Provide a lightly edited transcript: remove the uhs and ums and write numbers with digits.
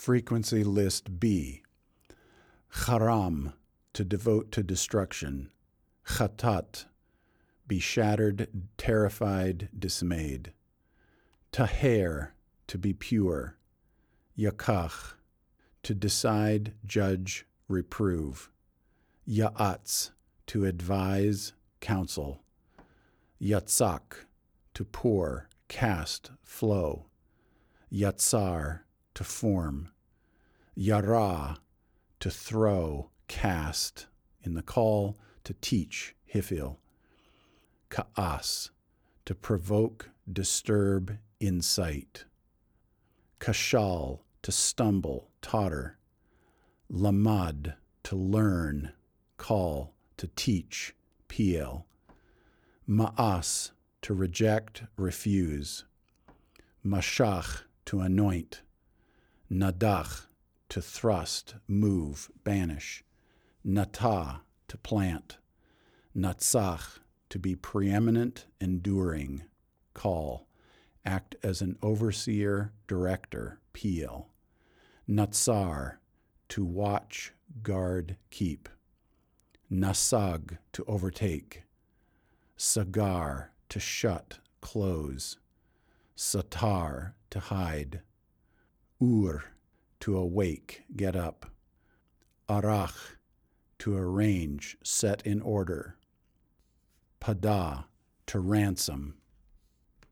Frequency list B. Haram, to devote to destruction. Khatat, be shattered, terrified, dismayed. Taher, to be pure. Yakach, to decide, judge, reprove. Ya'atz, to advise, counsel. Yatzak, to pour, cast, flow. Yatzar, to form. Yara, to throw, cast, in the call, to teach, hifil. Ka'as, to provoke, disturb, incite. Kashal, to stumble, totter. Lamad, to learn, call, to teach, piel. Ma'as, to reject, refuse. Mashach, to anoint. Nadach, to thrust, move, banish. Natah, to plant. Natsach, to be preeminent, enduring, call, act as an overseer, director, piel. Natsar, to watch, guard, keep. Nasag, to overtake. Sagar, to shut, close. Satar, to hide. Ur, to awake, get up. Arach, to arrange, set in order. Pada, to ransom,